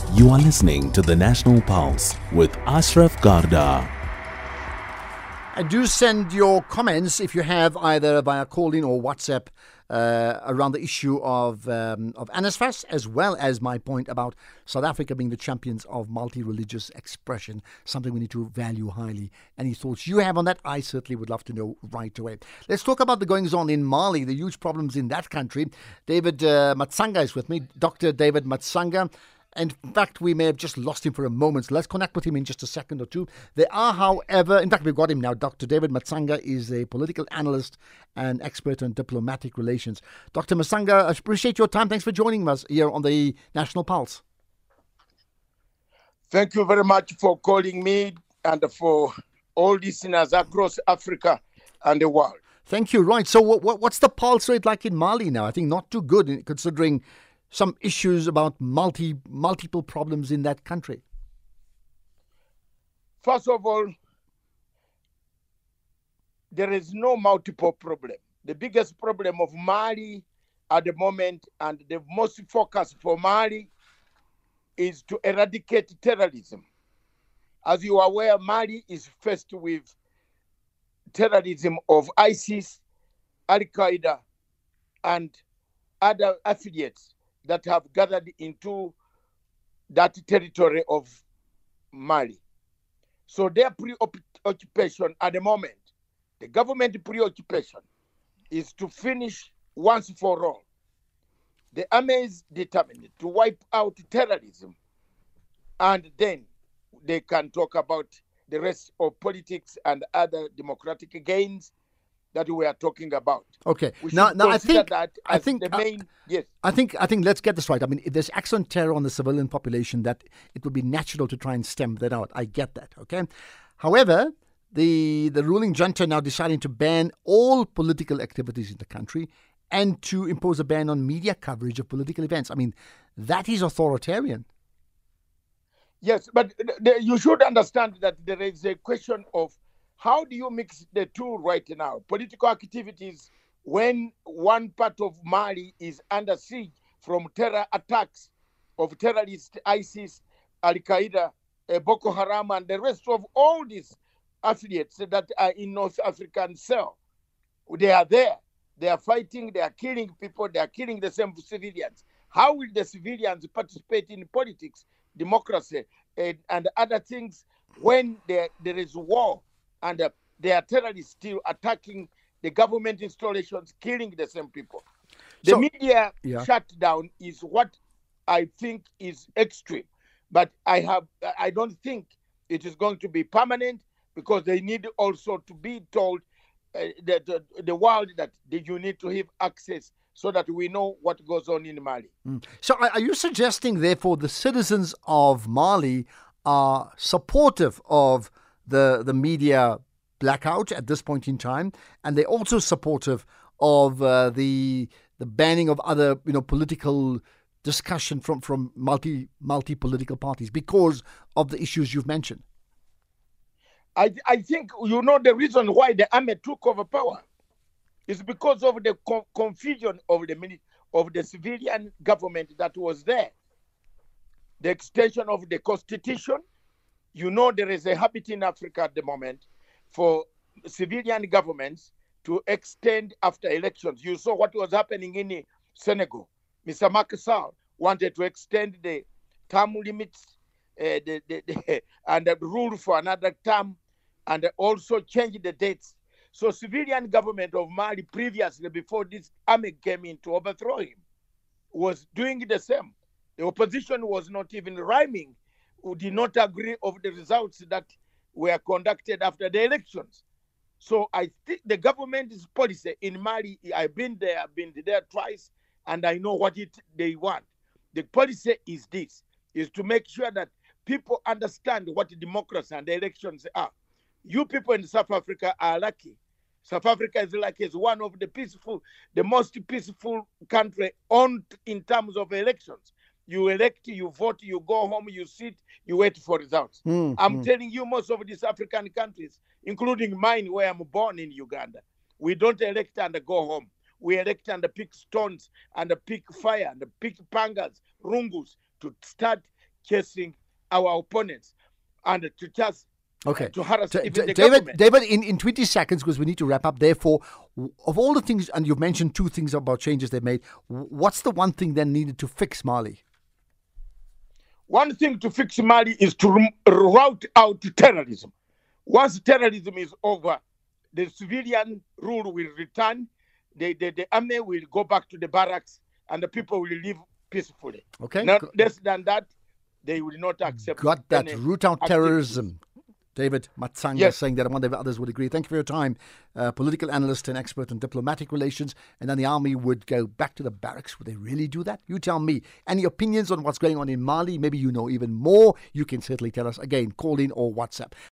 You are listening to the National Pulse with Ashraf Garda. And do send your comments if you have either via call-in or WhatsApp around the issue of NSFAS, as well as my point about South Africa being the champions of multi-religious expression, something we need to value highly. Any thoughts you have on that, I certainly would love to know right away. Let's talk about the goings-on in Mali, the huge problems in that country. David Matsanga is with me, Dr. David Matsanga. In fact, we may have just lost him for a moment, so let's connect with him in just a second or two. There are, however, in fact, we've got him now. Dr. David Matsanga is a political analyst and expert on diplomatic relations. Dr. Matsanga, I appreciate your time. Thanks for joining us here on the National Pulse. Thank you very much for calling me and for all listeners across Africa and the world. Thank you. Right. So what's the pulse rate like in Mali now? I think not too good, considering some issues about multiple problems in that country. First of all, there is no multiple problem. The biggest problem of Mali at the moment, and the most focus for Mali, is to eradicate terrorism. As you are aware, Mali is faced with terrorism of ISIS, Al-Qaeda, and other affiliates that have gathered into that territory of Mali. So their preoccupation at the moment, the government preoccupation, is to finish once for all. The army is determined to wipe out terrorism, and then they can talk about the rest of politics and other democratic gains that we are talking about. Okay. We now I think that as the main. Yes. I think let's get this right. I mean, if there's acts on terror on the civilian population, that it would be natural to try and stem that out. I get that. Okay. However, the ruling junta now deciding to ban all political activities in the country and to impose a ban on media coverage of political events. I mean, that is authoritarian. Yes, but you should understand that there is a question of how do you mix the two right now? Political activities, when one part of Mali is under siege from terror attacks of terrorists, ISIS, Al-Qaeda, Boko Haram, and the rest of all these affiliates that are in North African cell. They are there. They are fighting. They are killing people. They are killing the same civilians. How will the civilians participate in politics, democracy, and other things when there is war? And there are terrorists still attacking the government installations, killing the same people. The media shutdown is what I think is extreme. But I don't think it is going to be permanent, because they need also to be told the world that you need to have access so that we know what goes on in Mali. So are you suggesting, therefore, the citizens of Mali are supportive of the media blackout at this point in time, and they're also supportive of the banning of other political discussion from multi political parties because of the issues you've mentioned? I think the reason why the army took over power is because of the confusion of the civilian government that was there. The extension of the constitution. There is a habit in Africa at the moment for civilian governments to extend after elections. You saw what was happening in Senegal. Mr. Macky Sall wanted to extend the term limits and the rule for another term, and also change the dates. So civilian government of Mali previously, before this army came in to overthrow him, was doing the same. The opposition was not even rhyming, who did not agree of the results that were conducted after the elections. So I think the government's policy in Mali, I've been there twice, and I know what they want. The policy is to make sure that people understand what democracy and the elections are. You people in South Africa are lucky. South Africa is lucky as one of the most peaceful country in terms of elections. You elect, you vote, you go home, you sit, you wait for results. I'm telling you, most of these African countries, including mine where I'm born in Uganda, we don't elect and go home. We elect and pick stones and pick fire and pick pangas, rungus to start chasing our opponents and to just Okay. to harass even the David, government. David, in 20 seconds, because we need to wrap up. Therefore, of all the things, and you've mentioned two things about changes they made, what's the one thing then needed to fix Mali? One thing to fix Mali is to rout out terrorism. Once terrorism is over, the civilian rule will return, the army will go back to the barracks, and the people will live peacefully. Okay. Not less than that, they will not accept. Got that. any Root out activities. terrorism. David Matsanga Yes. saying that, and one of the others would agree. Thank you for your time. Political analyst and expert in diplomatic relations. And then the army would go back to the barracks. Would they really do that? You tell me. Any opinions on what's going on in Mali? Maybe you know even more. You can certainly tell us. Again, call in or WhatsApp.